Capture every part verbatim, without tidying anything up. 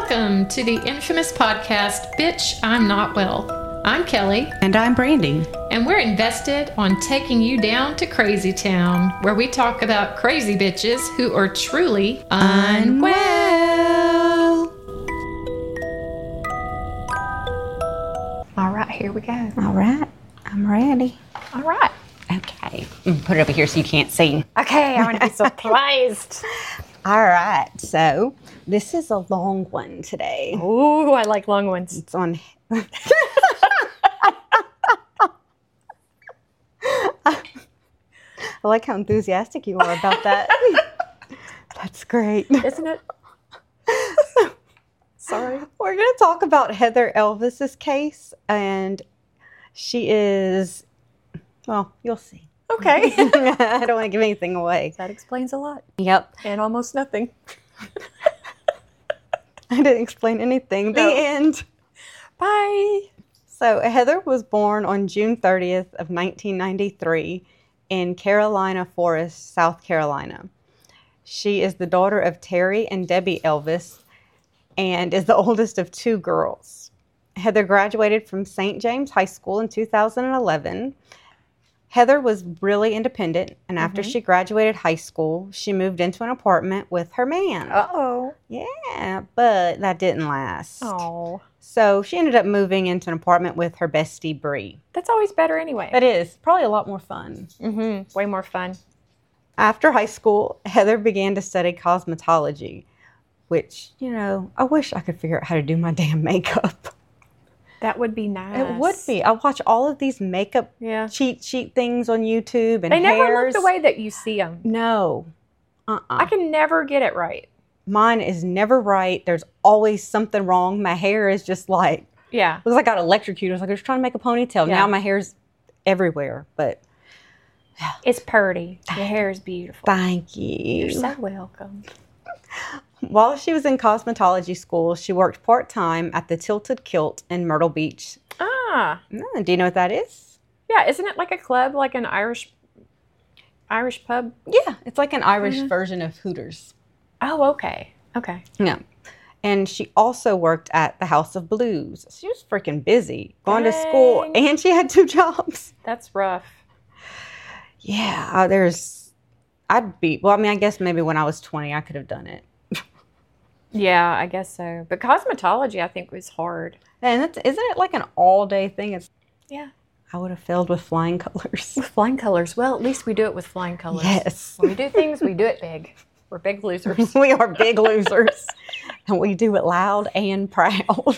Welcome to the infamous podcast, Bitch, I'm Not Well. I'm Kelly. And I'm Brandy. And we're invested on taking you down to Crazy Town, where we talk about crazy bitches who are truly unwell. All right, here we go. All right, I'm ready. All right. Okay, put it over here so you can't see. Okay, I want to be surprised. All right, so this is a long one today. Ooh, I like long ones. It's on. I like how enthusiastic you are about that. That's great. Isn't it? Sorry. We're going to talk about Heather Elvis's case, and she is, well, you'll see. Okay. I don't want to give anything away. That explains a lot. Yep. And almost nothing. I didn't explain anything. The No. end. Bye. So Heather was born on June thirtieth of nineteen ninety-three in Carolina Forest, South Carolina. She is the daughter of Terry and Debbie Elvis and is the oldest of two girls. Heather graduated from Saint James High School in two thousand eleven. Heather was really independent, and after Mhm. she graduated high school, she moved into an apartment with her man. Uh-oh. Yeah, but that didn't last. Oh. So she ended up moving into an apartment with her bestie, Bree. That's always better anyway. It is probably a lot more fun. Mm-hmm. Way more fun. After high school, Heather began to study cosmetology, which, you know, I wish I could figure out how to do my damn makeup. That would be nice. It would be. I watch all of these makeup Yeah. cheat sheet things on YouTube and They never hairs. look the way that you see them. No. Uh-uh. I can never get it right. Mine is never right. There's always something wrong. My hair is just like, Yeah. looks like I got electrocuted. I was like, I was trying to make a ponytail. Yeah. Now my hair's everywhere. But It's purty. Your hair is beautiful. thank you. You're so welcome. While she was in cosmetology school, she worked part-time at the Tilted Kilt in Myrtle Beach. Ah. Mm, do you know what that is? Yeah, isn't it like a club, like an Irish Irish pub? Yeah, it's like an Irish Mhm. version of Hooters. Oh, okay. Okay. Yeah. And she also worked at the House of Blues. She was freaking busy, going to school, Dang. and she had two jobs. That's rough. Yeah, uh, there's, I'd be, well, I mean, I guess maybe when I was twenty, I could have done it. Yeah, I guess so. But cosmetology, I think, was hard. And it's, isn't it like an all-day thing? It's, Yeah. I would have failed with flying colors. With flying colors. Well, at least we do it with flying colors. Yes. When we do things, we do it big. We're big losers. We are big losers, and we do it loud and proud.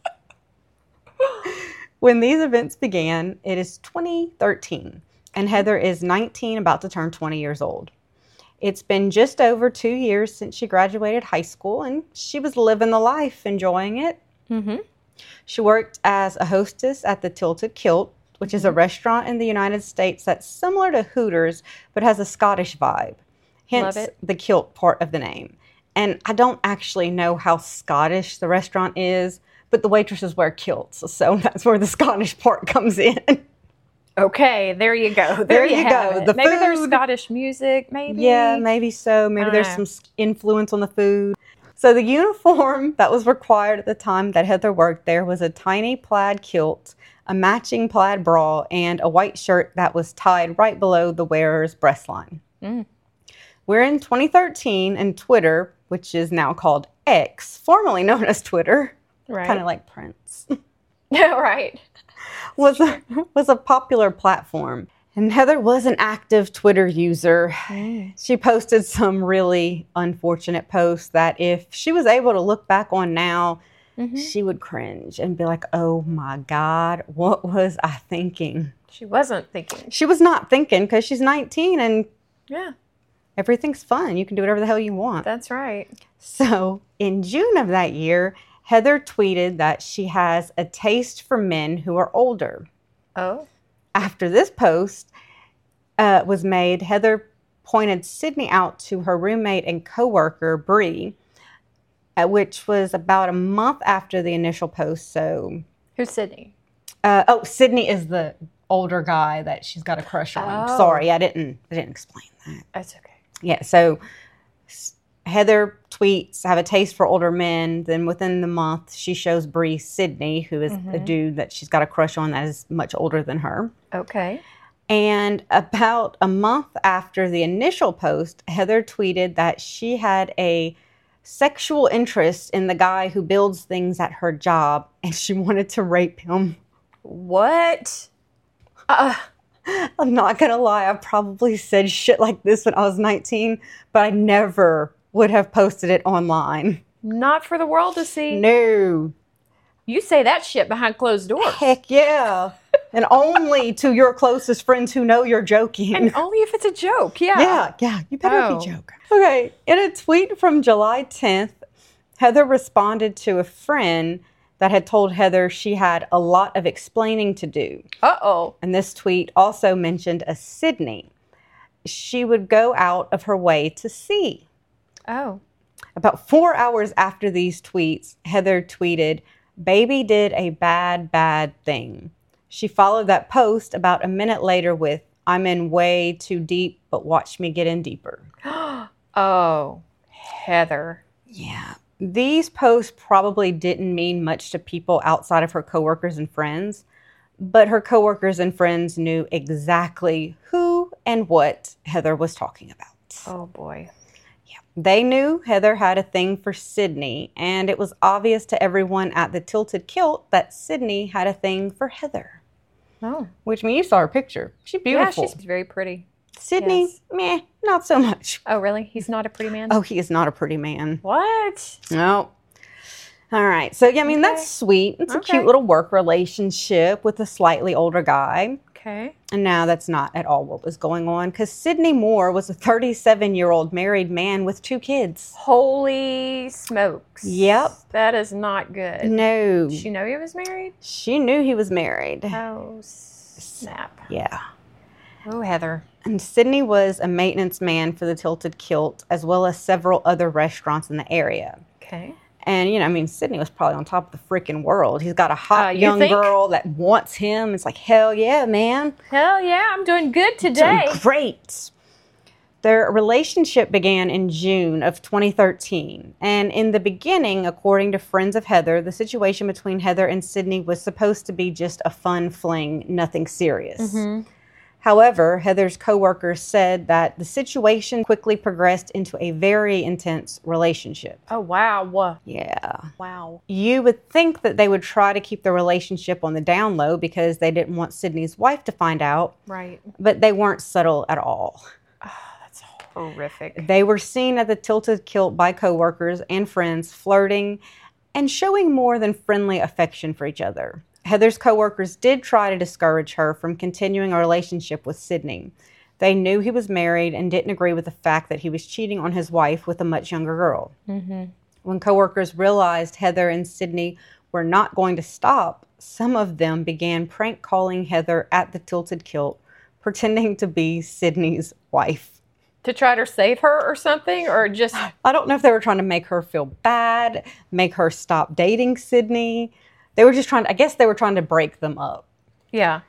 When these events began, it is twenty thirteen, and Heather is nineteen, about to turn twenty years old. It's been just over two years since she graduated high school, and she was living the life, enjoying it. Mm-hmm. She worked as a hostess at the Tilted Kilt, which is a restaurant in the United States that's similar to Hooters, but has a Scottish vibe. Hence Love it. the kilt part of the name. And I don't actually know how Scottish the restaurant is, but the waitresses wear kilts, so that's where the Scottish part comes in. Okay, there you go. There, There you, you have go. it. The Maybe there's food. Scottish music, maybe. Yeah, maybe so. Maybe I there's know. some influence on the food. So the uniform that was required at the time that Heather worked there was a tiny plaid kilt, a matching plaid bra, and a white shirt that was tied right below the wearer's breastline. Mm. We're in twenty thirteen, and Twitter, which is now called X, formerly known as Twitter, Right. kind of like Prince, Right. was a, was a popular platform. And Heather was an active Twitter user. Mm. She posted some really unfortunate posts that if she was able to look back on now, Mhm. she would cringe and be like, oh my God, what was I thinking? She wasn't thinking. She was not thinking because she's nineteen and Yeah, everything's fun. You can do whatever the hell you want. that's right. So in June of that year, Heather tweeted that she has a taste for men who are older. Oh. After this post uh, was made, Heather pointed Sydney out to her roommate and coworker, Bree, uh, which was about a month after the initial post. So, Who's Sydney? uh, oh, Sydney is the older guy that she's got a crush on. Oh. Sorry, I didn't, I didn't explain that. That's okay. Yeah, so Heather tweets, have a taste for older men. Then within the month, she shows Bree Sydney, who is Mm-hmm. a dude that she's got a crush on that is much older than her. Okay. And about a month after the initial post, Heather tweeted that she had a sexual interest in the guy who builds things at her job, and she wanted to rape him. What? Uh, I'm not going to lie, I probably said shit like this when I was nineteen, but I never would have posted it online. not for the world to see. No. You say that shit behind closed doors. Heck yeah. And only to your closest friends who know you're joking. And only if it's a joke, yeah. Yeah, yeah, you better Oh. be joking. Okay, in a tweet from July tenth, Heather responded to a friend that had told Heather she had a lot of explaining to do. Uh-oh. And this tweet also mentioned a Sydney she would go out of her way to see. Oh. About four hours after these tweets, Heather tweeted, "Baby did a bad, bad thing." She followed that post about a minute later with, "I'm in way too deep, but watch me get in deeper." Oh, Heather. Yeah. These posts probably didn't mean much to people outside of her coworkers and friends, but her coworkers and friends knew exactly who and what Heather was talking about. Oh, boy. They knew Heather had a thing for Sydney, and it was obvious to everyone at the Tilted Kilt that Sydney had a thing for Heather. Oh. Which, when you saw her picture, she's beautiful. Yeah, she's very pretty. Sydney, yes. meh, not so much. Oh, really? He's not a pretty man? Oh, he is not a pretty man. What? No. All right. So, yeah, I mean, Okay. that's sweet. It's a Okay. cute little work relationship with a slightly older guy. Okay. And now that's not at all what was going on, because Sydney Moore was a thirty-seven-year-old married man with two kids. Holy smokes. Yep. That is not good. No. Did she know he was married? She knew he was married. Oh, snap. Yeah. Oh, Heather. And Sydney was a maintenance man for the Tilted Kilt, as well as several other restaurants in the area. Okay. And, you know, I mean, Sydney was probably on top of the freaking world. He's got a hot Uh, you young think? girl that wants him. It's like, hell yeah, man. Hell yeah, I'm doing good today. Doing great. Their relationship began in June of twenty thirteen. And in the beginning, according to friends of Heather, the situation between Heather and Sydney was supposed to be just a fun fling, nothing serious. Mm-hmm. However, Heather's coworkers said that the situation quickly progressed into a very intense relationship. Oh, wow. Yeah. Wow. You would think that they would try to keep the relationship on the down low because they didn't want Sydney's wife to find out, Right. but they weren't subtle at all. That's horrific. They were seen at the Tilted Kilt by coworkers and friends flirting and showing more than friendly affection for each other. Heather's coworkers did try to discourage her from continuing a relationship with Sydney. They knew he was married and didn't agree with the fact that he was cheating on his wife with a much younger girl. Mm-hmm. When coworkers realized Heather and Sydney were not going to stop, some of them began prank calling Heather at the Tilted Kilt, pretending to be Sydney's wife. To try to save her or something? Or just... I don't know if they were trying to make her feel bad, make her stop dating Sydney. They were just trying to, I guess they were trying to break them up. Yeah.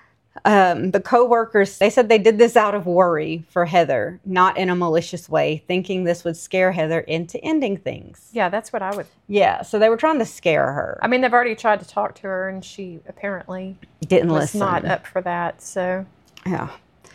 Um, the coworkers, they said they did this out of worry for Heather, not in a malicious way, thinking this would scare Heather into ending things. Yeah, that's what I would... Yeah, so they were trying to scare her. I mean, they've already tried to talk to her, and she apparently Didn't was listen. not up for that, so... Yeah.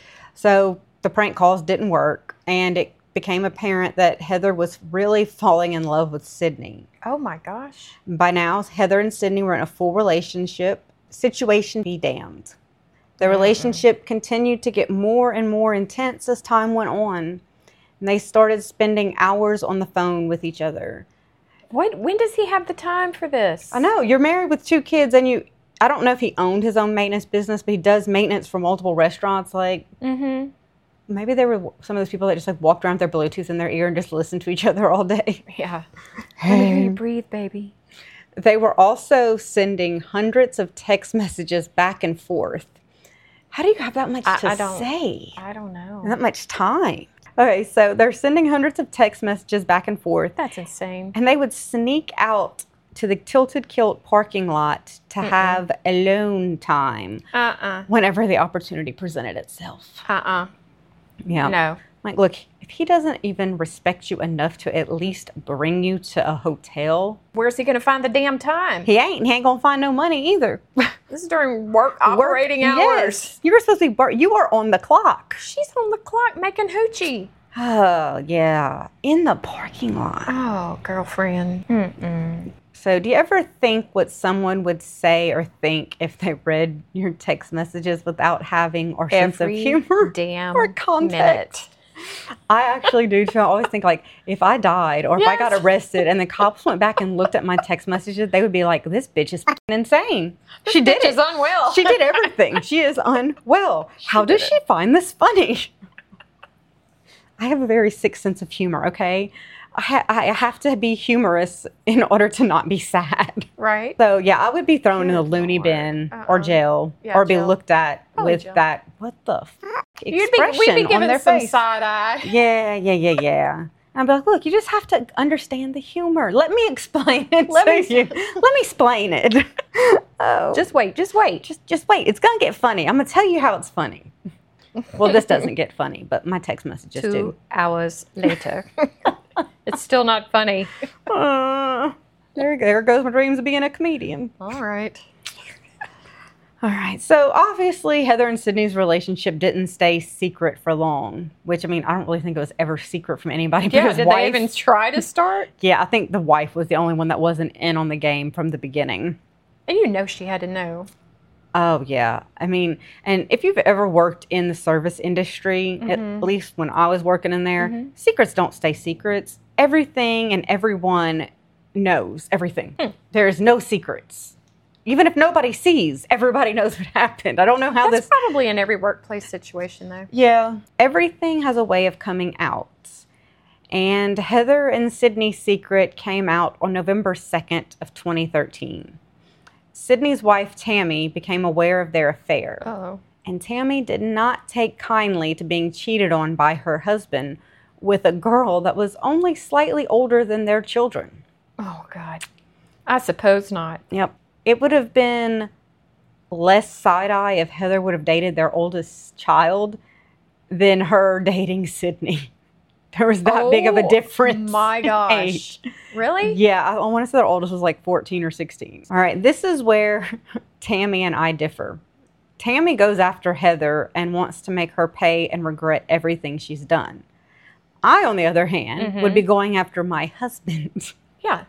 So the prank calls didn't work, and it became apparent that Heather was really falling in love with Sydney. Oh, my gosh. By now, Heather and Sydney were in a full relationship. Situation be damned. The relationship continued to get more and more intense as time went on. And they started spending hours on the phone with each other. What? When does he have the time for this? I know, you're married with two kids, and you, I don't know if he owned his own maintenance business, but he does maintenance for multiple restaurants. Like, Mm-hmm. maybe they were some of those people that just like walked around with their Bluetooth in their ear and just listened to each other all day. Yeah. Let me hear you breathe, baby. They were also sending hundreds of text messages back and forth. How do you have that much I- to I don't- say? I don't know. And that much time. Okay, so they're sending hundreds of text messages back and forth, That's insane. and they would sneak out to the Tilted Kilt parking lot to Mm-mm. have alone time Uh-uh. whenever the opportunity presented itself. Uh-uh. Yeah. No. Like, look, if he doesn't even respect you enough to at least bring you to a hotel, Where's he going to find the damn time? he ain't. He ain't gonna find no money either. This is during work operating Work- hours. Yes. You were supposed to be. Bar- you are on the clock. She's on the clock making hoochie. Oh yeah, in the parking lot. Oh, girlfriend. Mm-mm. So, do you ever think what someone would say or think if they read your text messages without having or sense of Every humor damn or context? minute. I actually do too. I always think like if I died or if I got Yes. arrested and the cops went back and looked at my text messages, they would be like, "This bitch is f***ing insane. She did Bitch it. is unwell. She did everything. She is unwell. How does she find this funny?" I have a very sick sense of humor. Okay, I, ha- I have to be humorous in order to not be sad. Right? So yeah, I would be thrown in the Good loony Lord. bin Uh-uh. or jail Yeah, or be jail. looked at Probably with jail. that what the f- You'd be, expression we'd be on giving their some face. side eye. Yeah, yeah, yeah, yeah. I'd be like, look, you just have to understand the humor. Let me explain it Let to me- you. Let me explain it. Oh, Just wait, just wait. just, just wait. It's gonna get funny. I'm gonna tell you how it's funny. Well, this doesn't get funny, but my text messages Two do. hours later. It's still not funny. Uh, there, there goes my dreams of being a comedian. All right. All right. So obviously, Heather and Sydney's relationship didn't stay secret for long. Which I mean, I don't really think it was ever secret from anybody. Yeah, because did wife, they even try to start? Yeah, I think the wife was the only one that wasn't in on the game from the beginning. And you know she had to know. Oh yeah. I mean, and if you've ever worked in the service industry, Mm-hmm. at least when I was working in there, secrets don't stay secrets. Everything and everyone knows everything. Hmm. There's no secrets. Even if nobody sees, everybody knows what happened. I don't know how That's this probably in every workplace situation, though. Yeah. Everything has a way of coming out. And Heather and Sydney's secret came out on November second of twenty thirteen. Sydney's wife, Tammy, became aware of their affair. Oh. And Tammy did not take kindly to being cheated on by her husband with a girl that was only slightly older than their children. Oh, God. I suppose not. Yep. It would have been less side-eye if Heather would have dated their oldest child than her dating Sydney. There was that big of a Oh, difference. my in gosh. age. Really? Yeah, I, I want to say their oldest was like fourteen or sixteen. All right, this is where Tammy and I differ. Tammy goes after Heather and wants to make her pay and regret everything she's done. I, on the other hand, Mm-hmm. would be going after my husband. Yeah.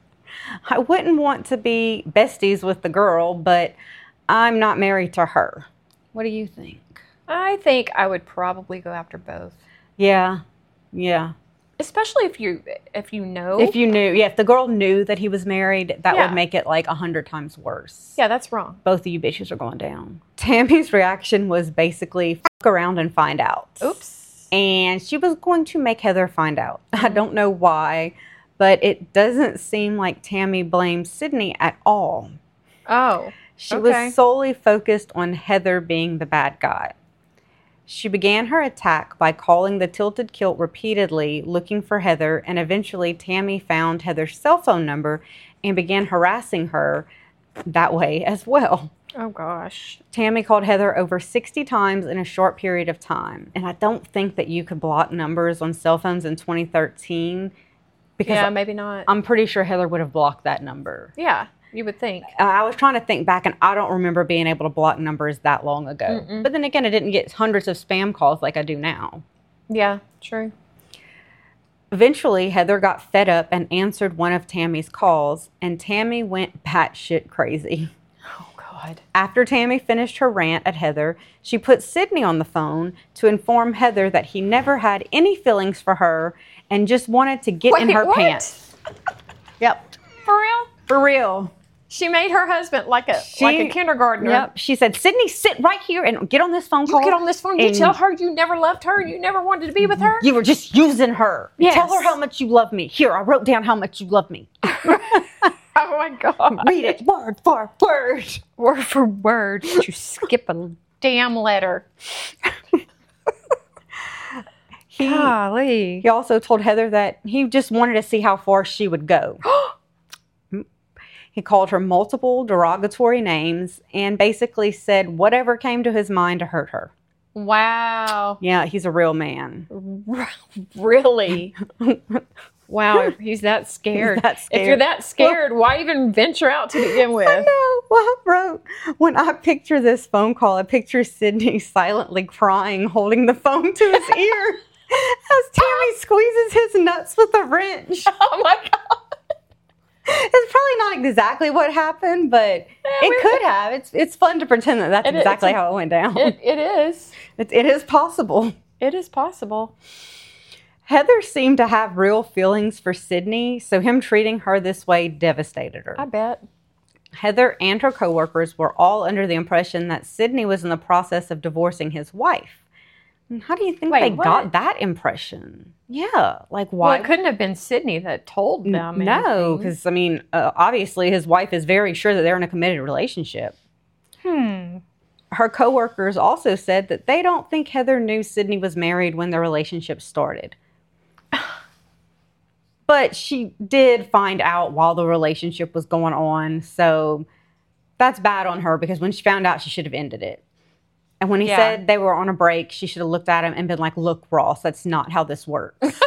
I wouldn't want to be besties with the girl, but I'm not married to her. What do you think? I think I would probably go after both. Yeah, yeah. Especially if you if you know. If you knew, yeah, if the girl knew that he was married, that Yeah. would make it like a hundred times worse. Yeah, that's wrong. Both of you bitches are going down. Tammy's reaction was basically fuck around and find out. Oops. And she was going to make Heather find out. I don't know why, but it doesn't seem like Tammy blamed Sydney at all. Oh. She Okay. was solely focused on Heather being the bad guy. She began her attack by calling the Tilted Kilt repeatedly, looking for Heather, and eventually Tammy found Heather's cell phone number and began harassing her that way as well. Oh, gosh. Tammy called Heather over sixty times in a short period of time. And I don't think that you could block numbers on cell phones in twenty thirteen because Yeah, maybe not. I'm pretty sure Heather would have blocked that number. yeah, you would think. Uh, I was trying to think back, and I don't remember being able to block numbers that long ago. Mm-mm. But then again, I didn't get hundreds of spam calls like I do now. Yeah, true. Eventually, Heather got fed up and answered one of Tammy's calls, and Tammy went batshit crazy. Oh, God. After Tammy finished her rant at Heather, she put Sydney on the phone to inform Heather that he never had any feelings for her and just wanted to get in Wait, her what? pants. Yep, For real? for real. She made her husband like a She- like a kindergartner. Yep. She said, Sydney, sit right here and get on this phone You call. get on this phone, you and tell her you never loved her, you never wanted to be with her. You were just using her. Yes. Tell her how much you love me. Here, I wrote down how much you love me. Oh, my God. Read it word for word. Word for word. You skip a damn letter. He, Golly. he also told Heather that he just wanted to see how far she would go. He called her multiple derogatory names and basically said whatever came to his mind to hurt her. Wow. Yeah, he's a real man. Really? Wow, he's that scared. He's that scared. If you're that scared, well, why even venture out to begin with? I know. Well, I wrote, when I picture this phone call, I picture Sydney silently crying, holding the phone to his ear as Tammy squeezes his nuts with a wrench. Oh my God. It's probably not exactly what happened, but it could have. It's it's fun to pretend that that's It is- exactly it's a- how it went down. It, it is. It, it is possible. It is possible. Heather seemed to have real feelings for Sydney, so him treating her this way devastated her. I bet. Heather and her coworkers were all under the impression that Sydney was in the process of divorcing his wife. And how do you think Wait, they what? got that impression? Yeah, like why? Well, it couldn't have been Sydney that told them. No, anything. because I mean, uh, obviously his wife is very sure that they're in a committed relationship. Hmm. Her coworkers also said that they don't think Heather knew Sydney was married when their relationship started. But she did find out while the relationship was going on, so that's bad on her because when she found out, she should have ended it. And when he Yeah. said they were on a break, she should have looked at him and been like, "Look, Ross, that's not how this works."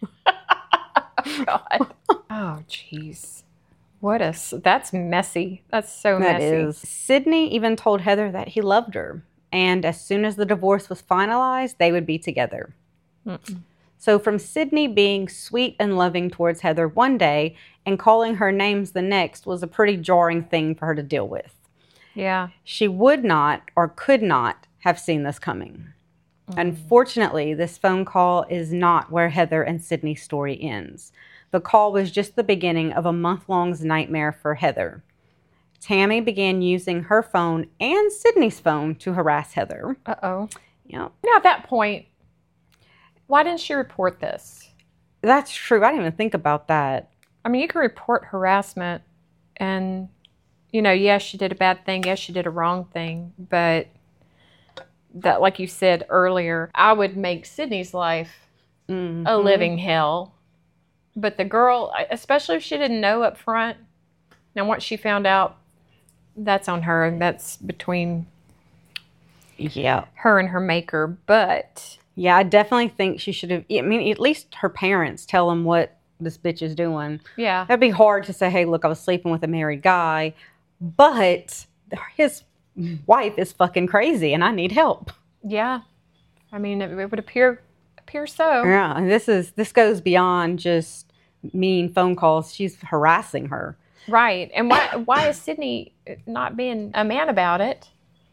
God. Oh, jeez. What a, s- that's messy. That's so That messy. is. Sydney even told Heather that he loved her, and as soon as the divorce was finalized, they would be together. Mm-mm. So from Sydney being sweet and loving towards Heather one day and calling her names the next was a pretty jarring thing for her to deal with. Yeah. She would not or could not have seen this coming. Mm-hmm. Unfortunately, this phone call is not where Heather and Sydney's story ends. The call was just the beginning of a month-long nightmare for Heather. Tammy began using her phone and Sydney's phone to harass Heather. Uh-oh. Yep. Now, at that point, why didn't she report this? That's true. I didn't even think about that. I mean, you can report harassment and, you know, yes, she did a bad thing. Yes, she did a wrong thing. But that, like you said earlier, I would make Sydney's life Mhm. a living hell. But the girl, especially if she didn't know up front, now once she found out, that's on her. And that's between Yeah. her and her maker. But Yeah, I definitely think she should have. I mean, at least her parents tell them what this bitch is doing. yeah, That'd be hard to say, hey, look, I was sleeping with a married guy, but his wife is fucking crazy and I need help. yeah. I mean, it, it would appear appear so. Yeah, and this is this goes beyond just mean phone calls. She's harassing her. Right. And why why is Sydney not being a man about it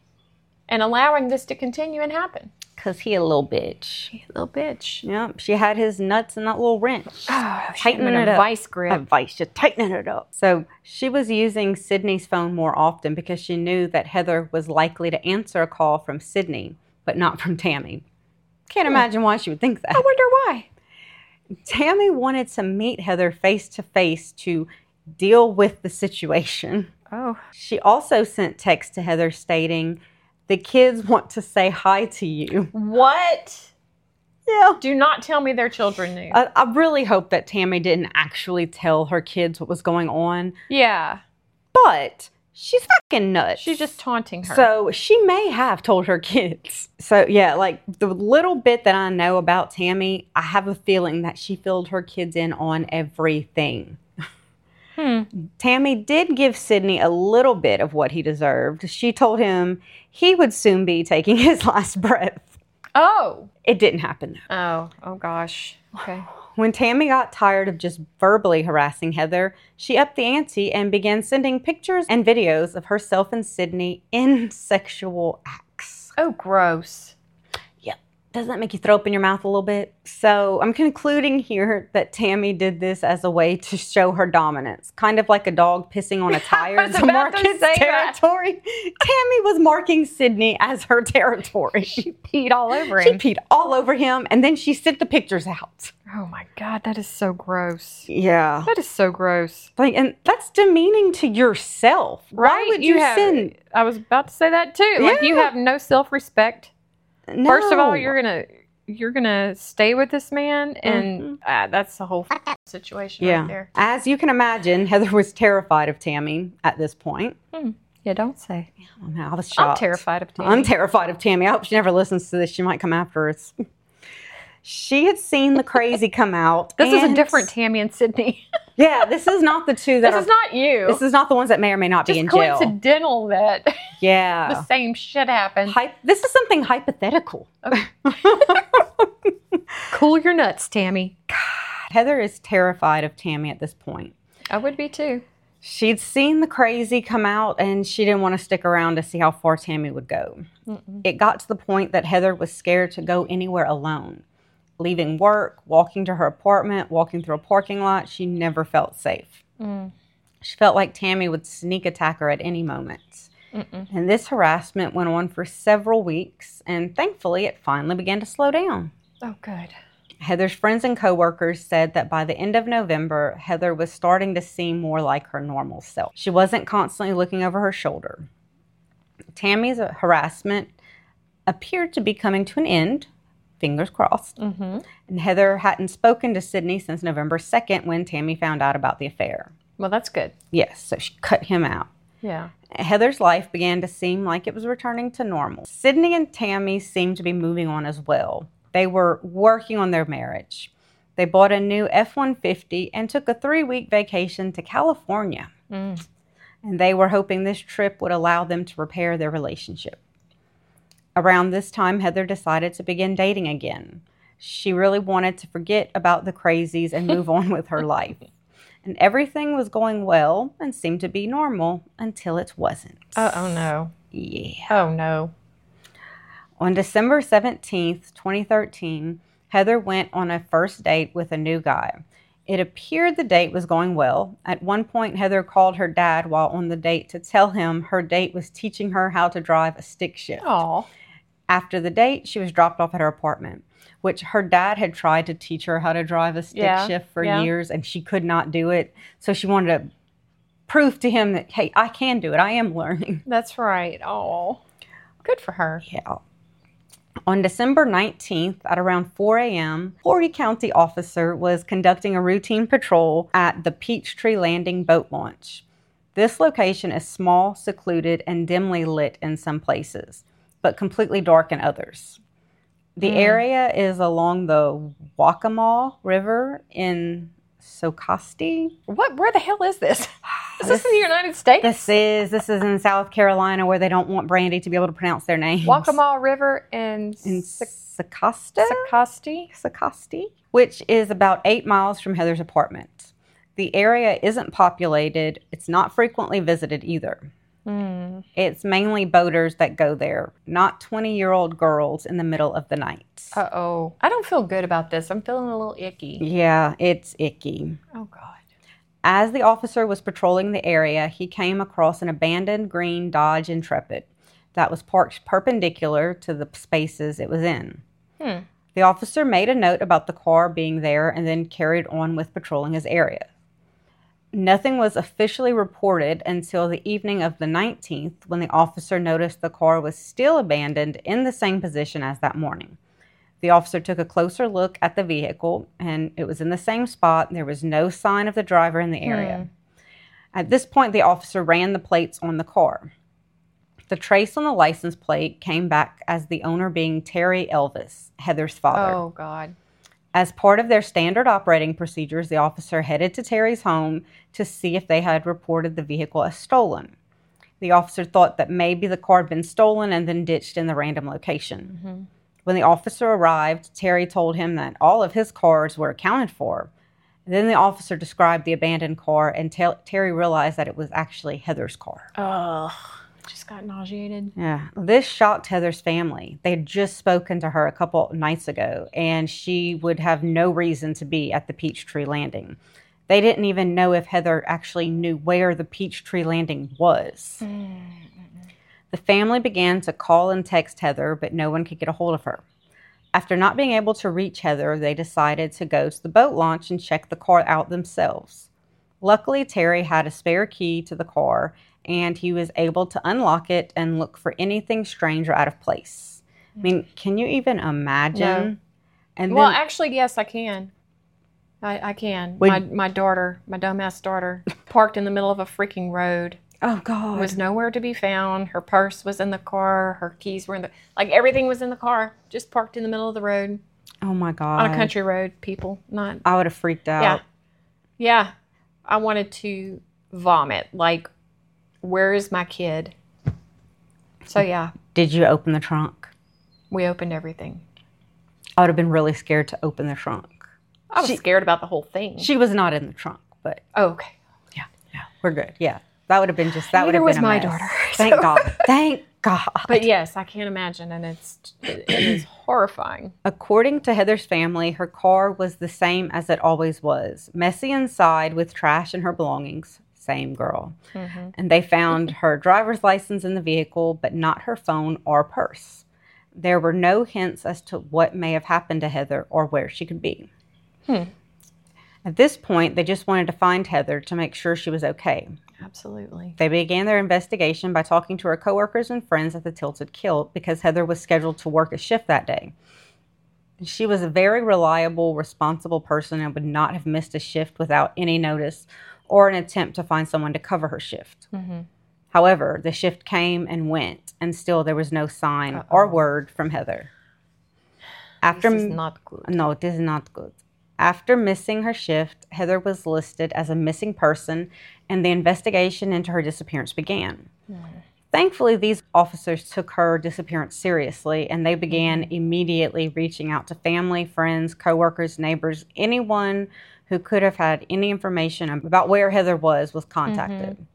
and allowing this to continue and happen? Because he a little bitch. Little bitch. Yep, she had his nuts in that little wrench. Oh, tightening a it up. vice grip. A vice, just tightening it up. So she was using Sydney's phone more often because she knew that Heather was likely to answer a call from Sydney, but not from Tammy. Can't imagine why she would think that. I wonder why. Tammy wanted to meet Heather face to face to deal with the situation. Oh, She also sent text to Heather stating, "The kids want to say hi to you." what? Yeah. Do not tell me their children knew. I, I really hope that Tammy didn't actually tell her kids what was going on, yeah. but she's fucking nuts. She's just taunting her. So she may have told her kids. So yeah, like the little bit that I know about Tammy, I have a feeling that she filled her kids in on everything. hmm. Tammy did give Sydney a little bit of what he deserved. She told him he would soon be taking his last breath. Oh. It didn't happen though. Oh. Oh gosh. Okay. When Tammy got tired of just verbally harassing Heather, she upped the ante and began sending pictures and videos of herself and Sydney in sexual acts. Oh, gross. Yep. Doesn't that make you throw up in your mouth a little bit? So I'm concluding here that Tammy did this as a way to show her dominance, kind of like a dog pissing on a tire I was to about mark to its say that. territory. Tammy was marking Sydney as her territory. She peed all over She him. peed all over him, and then she sent the pictures out. Oh my God, that is so gross. Yeah. That is so gross. Like, and that's demeaning to yourself. Why Right? would you, have, send? I was about to say that too. Like you Yeah. have no self-respect. No. First of all, you're gonna you're gonna stay with this man, and Mhm. uh, that's the whole f- situation Yeah. right there. As you can imagine, Heather was terrified of Tammy at this point. Yeah, don't say. Oh, man, I was shocked. I'm terrified of Tammy. I'm terrified of Tammy. I hope she never listens to this. She might come after us. She had seen the crazy come out. This is a and- different Tammy and Sydney. Yeah, this is not the two that This are. is not you. This is not the ones that may or may not just be in jail. coincidental that Yeah. the same shit happened. Hy- this is something hypothetical. Cool your nuts, Tammy. Heather is terrified of Tammy at this point. I would be too. She'd seen the crazy come out and she didn't want to stick around to see how far Tammy would go. Mm-mm. It got to the point that Heather was scared to go anywhere alone. Leaving work, walking to her apartment, walking through a parking lot, she never felt safe. Mm. She felt like Tammy would sneak attack her at any moment. Mm-mm. And this harassment went on for several weeks, and thankfully it finally began to slow down. Oh, good. Heather's friends and coworkers said that by the end of November, Heather was starting to seem more like her normal self. She wasn't constantly looking over her shoulder. Tammy's harassment appeared to be coming to an end, fingers crossed, Mm-hmm. and Heather hadn't spoken to Sydney since November second when Tammy found out about the affair. Well, that's good. Yes, so she cut him out. Yeah. Heather's life began to seem like it was returning to normal. Sydney and Tammy seemed to be moving on as well. They were working on their marriage. They bought a new F one fifty and took a three-week vacation to California. Mm. And they were hoping this trip would allow them to repair their relationship. Around this time, Heather decided to begin dating again. She really wanted to forget about the crazies and move on with her life. And everything was going well and seemed to be normal until it wasn't. Oh, oh no. Yeah. Oh no. On December seventeenth, twenty thirteen, Heather went on a first date with a new guy. It appeared the date was going well. At one point, Heather called her dad while on the date to tell him her date was teaching her how to drive a stick shift. Oh. After the date, she was dropped off at her apartment, which her dad had tried to teach her how to drive a stick Yeah, shift for yeah. years, and she could not do it. So she wanted to prove to him that, hey, I can do it. I am learning. That's right. Oh. Good for her. Yeah. On December nineteenth at around four a.m., Horry County officer was conducting a routine patrol at the Peachtree Landing boat launch. This location is small, secluded, and dimly lit in some places, but completely dark in others. The Mm. area is along the Waccamaw River in Socastee. What? Where the hell is this? Is this in the United States? This is this is in South Carolina, where they don't want Brandy to be able to pronounce their names. Waccamaw River and in Sa- Socasta, Sacasti? Socastee, which is about eight miles from Heather's apartment. The area isn't populated. It's not frequently visited either. Mm. It's mainly boaters that go there, not twenty-year-old girls in the middle of the night. Uh-oh. I don't feel good about this. I'm feeling a little icky. Yeah, it's icky. Oh, God. As the officer was patrolling the area, he came across an abandoned green Dodge Intrepid that was parked perpendicular to the spaces it was in. Hmm. The officer made a note about the car being there and then carried on with patrolling his area. Nothing was officially reported until the evening of the nineteenth, when the officer noticed the car was still abandoned in the same position as that morning. The officer took a closer look at the vehicle, and it was in the same spot. There was no sign of the driver in the area. Hmm. At this point, the officer ran the plates on the car. The trace on the license plate came back as the owner being Terry Elvis, Heather's father. Oh, God. As part of their standard operating procedures, the officer headed to Terry's home to see if they had reported the vehicle as stolen. The officer thought that maybe the car had been stolen and then ditched in the random location. Mm-hmm. When the officer arrived, Terry told him that all of his cars were accounted for. Then the officer described the abandoned car, and Ter- Terry realized that it was actually Heather's car. Ugh. Just got nauseated. Yeah, this shocked Heather's family. They had just spoken to her a couple nights ago, and she would have no reason to be at the Peachtree Landing. They didn't even know if Heather actually knew where the Peachtree Landing was. Mm-mm. The family began to call and text Heather, but no one could get a hold of her. After not being able to reach Heather, they decided to go to the boat launch and check the car out themselves. Luckily, Terry had a spare key to the car, and he was able to unlock it and look for anything strange or out of place. I mean, can you even imagine? No. And Well, then, actually, yes, I can. I, I can. Would- my my daughter, my dumbass daughter, parked in the middle of a freaking road. oh God, Was nowhere to be found. Her purse was in the car. Her keys were in the, like everything was in the car. Just parked in the middle of the road. Oh my God. On a country road, people. Not. I would have freaked out. Yeah. Yeah. I wanted to vomit. Like, where is my kid? So, yeah. Did you open the trunk? We opened everything. I would have been really scared to open the trunk. I was She- scared about the whole thing. She was not in the trunk, but oh, okay. yeah, yeah, we're good. Yeah, that would have been just that would Neither have was been a my mess. daughter, Thank so- God. Thank God. But yes, I can't imagine, and it's it, it is horrifying. According to Heather's family, her car was the same as it always was, messy inside with trash and her belongings. Same girl. Mm-hmm. And they found her driver's license in the vehicle, but not her phone or purse. There were no hints as to what may have happened to Heather or where she could be. Hmm. At this point, they just wanted to find Heather to make sure she was okay. Absolutely. They began their investigation by talking to her coworkers and friends at the Tilted Kilt because Heather was scheduled to work a shift that day. She was a very reliable, responsible person and would not have missed a shift without any notice or an attempt to find someone to cover her shift. Mm-hmm. However, the shift came and went, and still there was no sign Uh-oh. or word from Heather. After This is not good. No, it is not good. After missing her shift, Heather was listed as a missing person, and the investigation into her disappearance began. Mm. Thankfully, these officers took her disappearance seriously, and they began Mm-hmm. immediately reaching out to family, friends, coworkers, neighbors, anyone who could have had any information about where Heather was was contacted. Mm-hmm.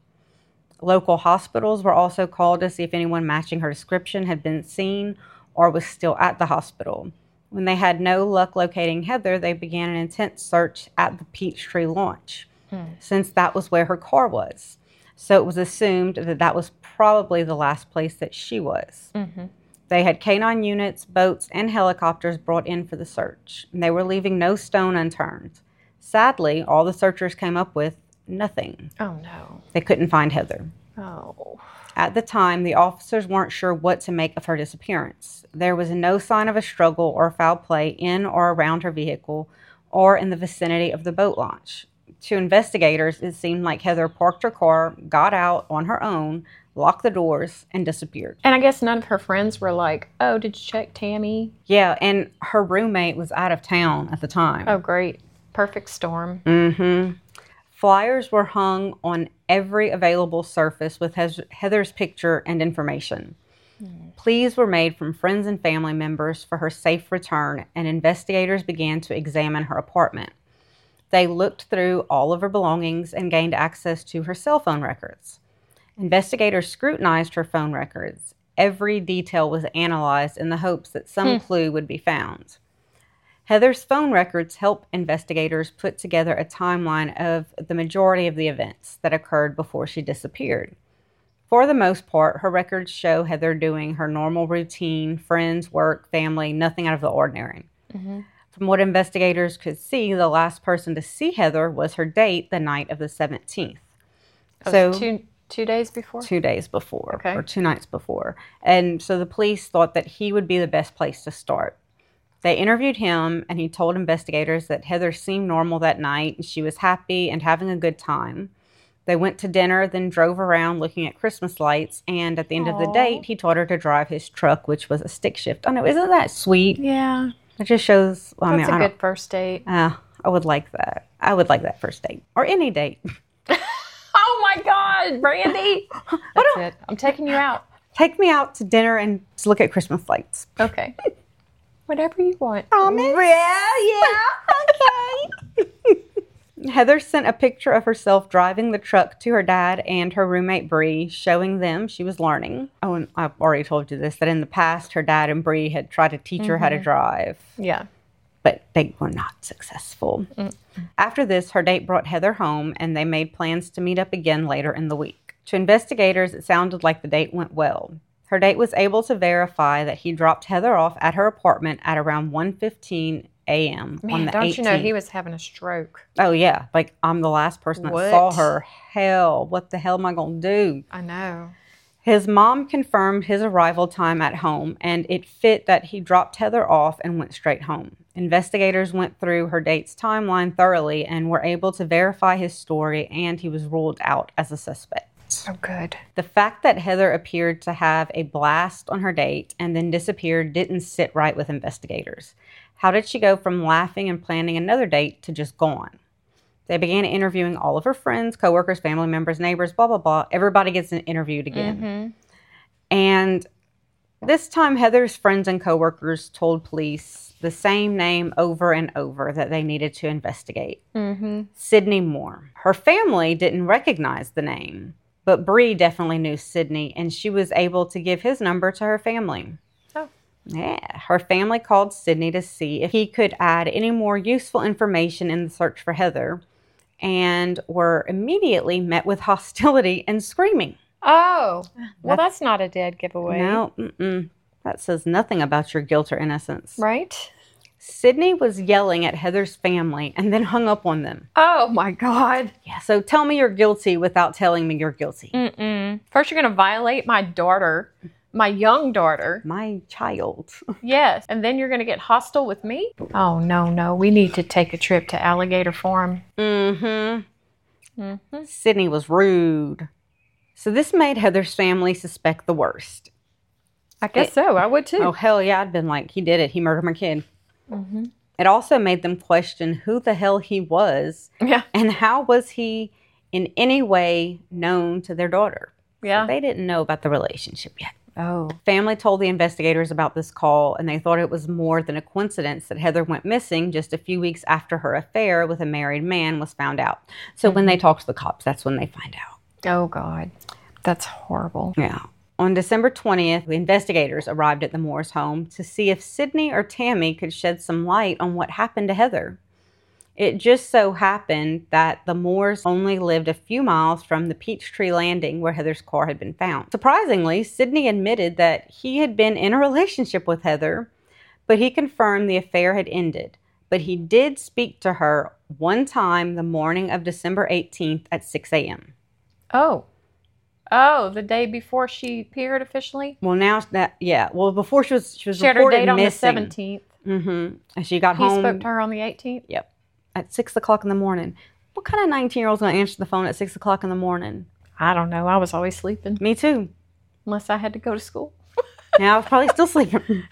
Local hospitals were also called to see if anyone matching her description had been seen or was still at the hospital. When they had no luck locating Heather, they began an intense search at the Peachtree launch, Hmm. since that was where her car was. So it was assumed that that was probably the last place that she was. Mm-hmm. They had canine units, boats, and helicopters brought in for the search, and they were leaving no stone unturned. Sadly, all the searchers came up with nothing. Oh, no. They couldn't find Heather. Oh. At the time, the officers weren't sure what to make of her disappearance. There was no sign of a struggle or foul play in or around her vehicle or in the vicinity of the boat launch. To investigators, it seemed like Heather parked her car, got out on her own, locked the doors, and disappeared. And I guess none of her friends were like, oh, did you check Tammy? Yeah, and her roommate was out of town at the time. Oh, great. Perfect storm. Mm-hmm. Flyers were hung on every available surface with Hez- Heather's picture and information. Mm. Pleas were made from friends and family members for her safe return, and investigators began to examine her apartment. They looked through all of her belongings and gained access to her cell phone records. Investigators scrutinized her phone records. Every detail was analyzed in the hopes that some Hmm. clue would be found. Heather's phone records help investigators put together a timeline of the majority of the events that occurred before she disappeared. For the most part, her records show Heather doing her normal routine, friends, work, family, nothing out of the ordinary. Mm-hmm. From what investigators could see, the last person to see Heather was her date the night of the seventeenth. So two, two days before? Two days before, Okay. or two nights before. And so the police thought that he would be the best place to start. They interviewed him, and he told investigators that Heather seemed normal that night, and she was happy and having a good time. They went to dinner, then drove around looking at Christmas lights, and at the end of the Aw. date, he taught her to drive his truck, which was a stick shift. I know, isn't that sweet? Yeah. It just shows, well, I That's mean, a I good don't, first date. uh, I would like that. I would like that first date, or any date. Oh, my God, Brandy. That's it. I'm taking you out. Take me out to dinner and just look at Christmas lights. Okay. Whatever you want. Promise? Yeah, yeah, okay. Heather sent a picture of herself driving the truck to her dad and her roommate Bree, showing them she was learning. Oh, and I've already told you this, that in the past her dad and Bree had tried to teach her how to drive, Yeah. but they were not successful. Mm. After this, her date brought Heather home, and they made plans to meet up again later in the week. To investigators, it sounded like the date went well. Her date was able to verify that he dropped Heather off at her apartment at around one fifteen a.m. on Man, the don't eighteenth. you know he was having a stroke? Oh, yeah. Like, I'm the last person that What? saw her. Hell, what the hell am I going to do? I know. His mom confirmed his arrival time at home, and it fit that he dropped Heather off and went straight home. Investigators went through her date's timeline thoroughly and were able to verify his story, and he was ruled out as a suspect. Oh, good. The fact that Heather appeared to have a blast on her date and then disappeared didn't sit right with investigators. How did she go from laughing and planning another date to just gone? They began interviewing all of her friends, coworkers, family members, neighbors, blah, blah, blah. Everybody gets interviewed again. Mm-hmm. And this time, Heather's friends and coworkers told police the same name over and over that they needed to investigate. Mm-hmm. Sydney Moore. Her family didn't recognize the name, but Bree definitely knew Sydney, and she was able to give his number to her family. Oh. Yeah. Her family called Sydney to see if he could add any more useful information in the search for Heather, and were immediately met with hostility and screaming. Oh, well, that's, that's not a dead giveaway. No, mm-mm. That says nothing about your guilt or innocence. Right? Sydney was yelling at Heather's family and then hung up on them. Oh, my God. Yeah, so tell me you're guilty without telling me you're guilty. Mm-mm. First, you're going to violate my daughter, my young daughter. My child. Yes, and then you're going to get hostile with me? Oh, no, no. We need to take a trip to Alligator Farm. Mm-hmm. Mm-hmm. Sydney was rude. So this made Heather's family suspect the worst. I guess It- so. I would, too. Oh, hell yeah. I'd been like, he did it. He murdered my kid. Mm-hmm. It also made them question who the hell he was Yeah. and how was he in any way known to their daughter. Yeah. So they didn't know about the relationship yet. Oh. Family told the investigators about this call, and they thought it was more than a coincidence that Heather went missing just a few weeks after her affair with a married man was found out. So when they talk to the cops, that's when they find out. Oh, God. That's horrible. Yeah. On December twentieth, the investigators arrived at the Moores home to see if Sydney or Tammy could shed some light on what happened to Heather. It just so happened that the Moores only lived a few miles from the Peachtree Landing where Heather's car had been found. Surprisingly, Sydney admitted that he had been in a relationship with Heather, but he confirmed the affair had ended. But he did speak to her one time the morning of December eighteenth at six a.m. Oh. Oh, the day before she appeared officially? Well, now that, yeah. Well, before she was, she was She had her reported date on the missing. seventeenth. Mm-hmm. And she got He home. spoke to her on the eighteenth? Yep. At six o'clock in the morning. What kind of nineteen-year-old's going to answer the phone at six o'clock in the morning? I don't know. I was always sleeping. Me too. Unless I had to go to school. Now I was probably still sleeping.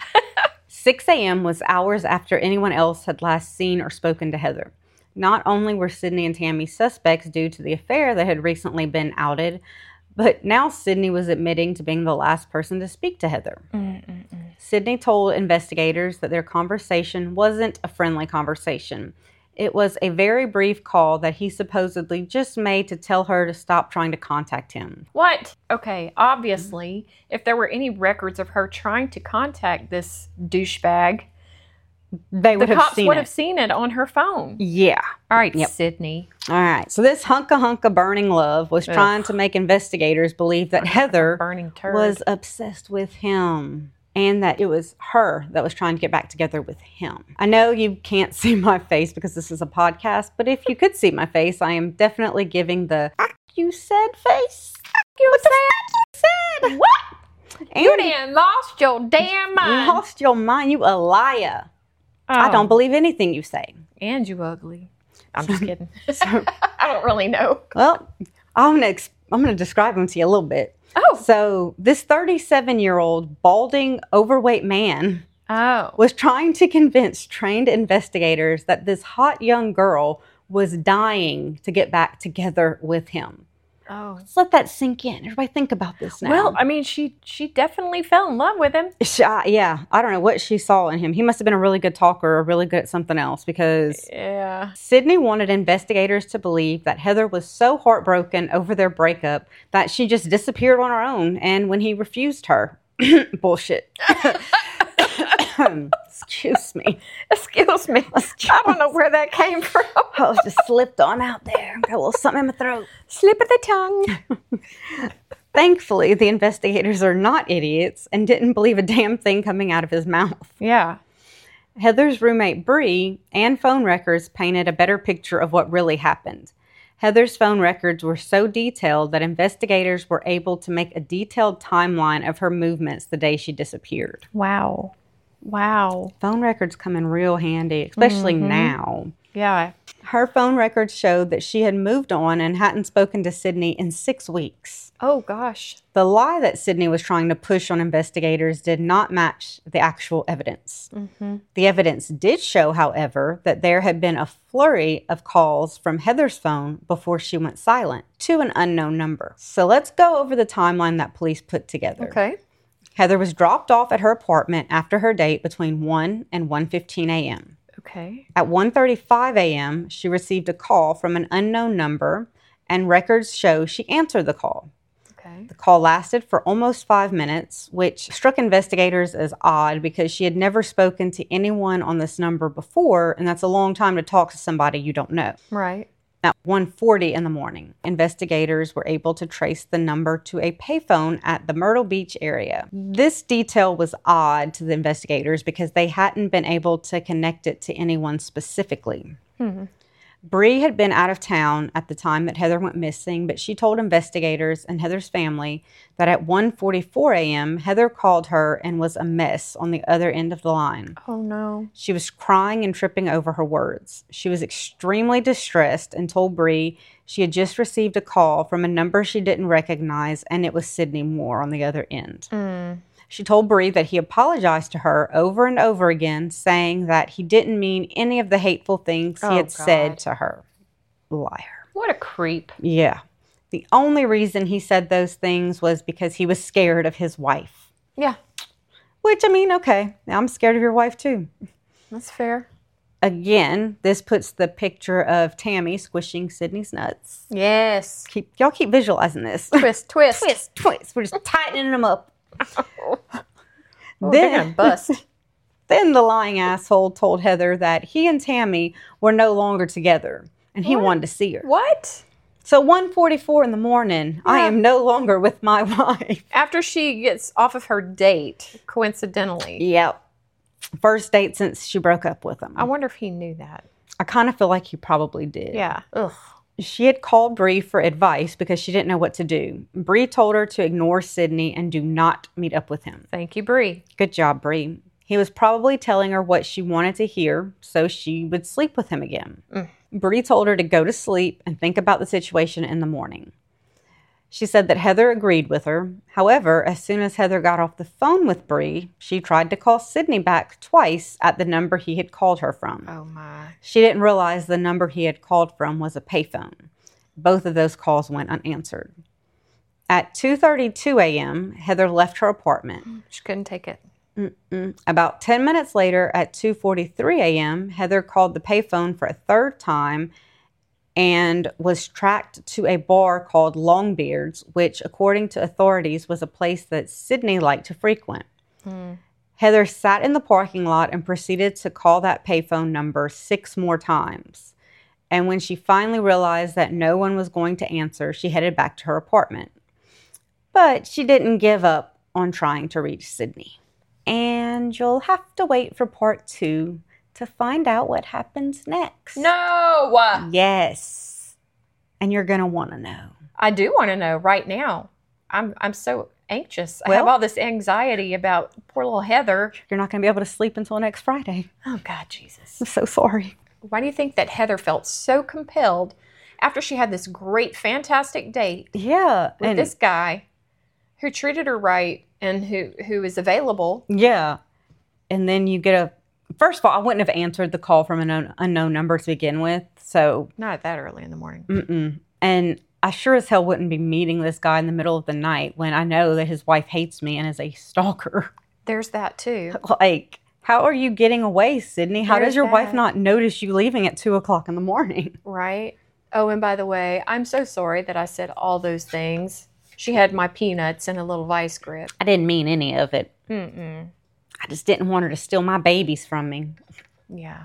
six a.m. was hours after anyone else had last seen or spoken to Heather. Not only were Sydney and Tammy suspects due to the affair that had recently been outed, but now Sydney was admitting to being the last person to speak to Heather. Mm-mm-mm. Sydney told investigators that their conversation wasn't a friendly conversation. It was a very brief call that he supposedly just made to tell her to stop trying to contact him. What? Okay, obviously, if there were any records of her trying to contact this douchebag, They the would have cops seen would it. have seen it on her phone. Yeah. All right, Yep. Sydney. All right. So this hunka hunka burning love was Ugh. trying to make investigators believe that Heather Burning turd. was obsessed with him and that it was her that was trying to get back together with him. I know you can't see my face because this is a podcast, but if you could see my face, I am definitely giving the you said face. You What the f- you said? What? And You done lost your damn you mind. lost your mind. You a liar. I Oh. don't believe anything you say. And you ugly. I'm just kidding. I don't really know. Well, I'm gonna ex- I'm gonna describe him to you a little bit. Oh. So this thirty-seven-year-old balding, overweight man Oh. was trying to convince trained investigators that this hot young girl was dying to get back together with him. Oh. Let's let that sink in. Everybody think about this now. Well, I mean, she she definitely fell in love with him. She, uh, yeah, I don't know what she saw in him. He must have been a really good talker or really good at something else because Yeah. Sydney wanted investigators to believe that Heather was so heartbroken over their breakup that she just disappeared on her own and when he refused her. Bullshit. Excuse me. Excuse me. I don't know where that came from. I was just slipped on out there. Got a little something in my throat. Slip of the tongue. Thankfully, the investigators are not idiots and didn't believe a damn thing coming out of his mouth. Yeah. Heather's roommate, Bree, and phone records painted a better picture of what really happened. Heather's phone records were so detailed that investigators were able to make a detailed timeline of her movements the day she disappeared. Wow. Wow. Phone records come in real handy, especially Mhm. now. Yeah. Her phone records showed that she had moved on and hadn't spoken to Sydney in six weeks. Oh, gosh. The lie that Sydney was trying to push on investigators did not match the actual evidence. Mm-hmm. The evidence did show, however, that there had been a flurry of calls from Heather's phone before she went silent to an unknown number. So let's go over the timeline that police put together. Okay. Heather was dropped off at her apartment after her date between one and one fifteen a.m. Okay. At one thirty-five a.m., she received a call from an unknown number, and records show she answered the call. Okay. The call lasted for almost five minutes, which struck investigators as odd because she had never spoken to anyone on this number before, and that's a long time to talk to somebody you don't know. Right. At one forty in the morning, investigators were able to trace the number to a payphone at the Myrtle Beach area. This detail was odd to the investigators because they hadn't been able to connect it to anyone specifically. Mm-hmm. Bree had been out of town at the time that Heather went missing, but she told investigators and Heather's family that at one forty-four a.m., Heather called her and was a mess on the other end of the line. Oh, no. She was crying and tripping over her words. She was extremely distressed and told Bree she had just received a call from a number she didn't recognize, and it was Sydney Moore on the other end. Mm. She told Bree that he apologized to her over and over again, saying that he didn't mean any of the hateful things he Oh, had God. said to her. Liar. What a creep. Yeah. The only reason he said those things was because he was scared of his wife. Yeah, Which, I mean, okay, I'm scared of your wife too. that's fair. Again, this puts the picture of Tammy squishing Sydney's nuts. Yes. Keep Y'all keep visualizing this. Twist, twist. twist, twist. We're just tightening them up. Oh, they're Then- gonna bust. Then the lying asshole told Heather that he and Tammy were no longer together, and he What? wanted to see her. What? So one forty-four in the morning, I Yeah. am no longer with my wife. After she gets off of her date, coincidentally. Yep. First date since she broke up with him. I wonder if he knew that. I kind of feel like he probably did. Yeah. Ugh. She had called Bree for advice because she didn't know what to do. Bree told her to ignore Sydney and do not meet up with him. Thank you, Bree. Good job, Bree. He was probably telling her what she wanted to hear so she would sleep with him again. Mm. Bree told her to go to sleep and think about the situation in the morning. She said that Heather agreed with her. However, as soon as Heather got off the phone with Bree, she tried to call Sydney back twice at the number he had called her from. Oh, my. She didn't realize the number he had called from was a payphone. Both of those calls went unanswered. At two thirty-two a.m., Heather left her apartment. She couldn't take it. Mm-mm. About ten minutes later, at two forty-three a.m., Heather called the payphone for a third time and was tracked to a bar called Longbeards, which, according to authorities, was a place that Sydney liked to frequent. Hmm. Heather sat in the parking lot and proceeded to call that payphone number six more times. And when she finally realized that no one was going to answer, she headed back to her apartment. But she didn't give up on trying to reach Sydney. And you'll have to wait for part two to find out what happens next. No! Yes. And you're going to want to know. I do want to know right now. I'm I'm so anxious. I Well- have all this anxiety about poor little Heather. You're not going to be able to sleep until next Friday. Oh, God, Jesus. I'm so sorry. Why do you think that Heather felt so compelled after she had this great, fantastic date Yeah. with and this guy who treated her right and who, who is available? Yeah. And then you get a... First of all, I wouldn't have answered the call from an unknown, unknown number to begin with. So, Not that early in the morning. mm-mm. And I sure as hell wouldn't be meeting this guy in the middle of the night when I know that his wife hates me and is a stalker. There's that too. Like, how are you getting away, Sydney? How There's does your wife that. not notice you leaving at two o'clock in the morning? Right? Oh, and by the way, I'm so sorry that I said all those things. She had my peanuts in a little vice grip. I didn't mean any of it. Mm-mm. I just didn't want her to steal my babies from me. Yeah.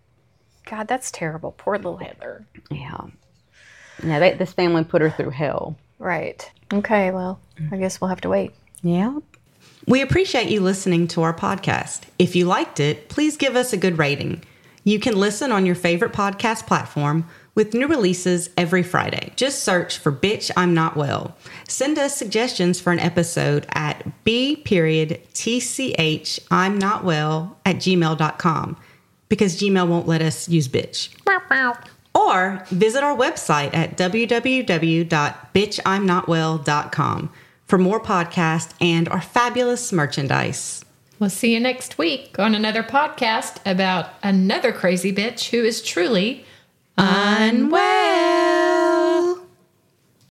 God, that's terrible. Poor little Heather. Yeah. No, they, this family put her through hell. Right. Okay, well, I guess we'll have to wait. Yeah. We appreciate you listening to our podcast. If you liked it, please give us a good rating. You can listen on your favorite podcast platform with new releases every Friday. Just search for Bitch I'm Not Well. Send us suggestions for an episode at b period tch I'm not well at gmail dot com because Gmail won't let us use bitch. Or visit our website at w w w dot bitch i'm not well dot com for more podcasts and our fabulous merchandise. We'll see you next week on another podcast about another crazy bitch who is truly unwell.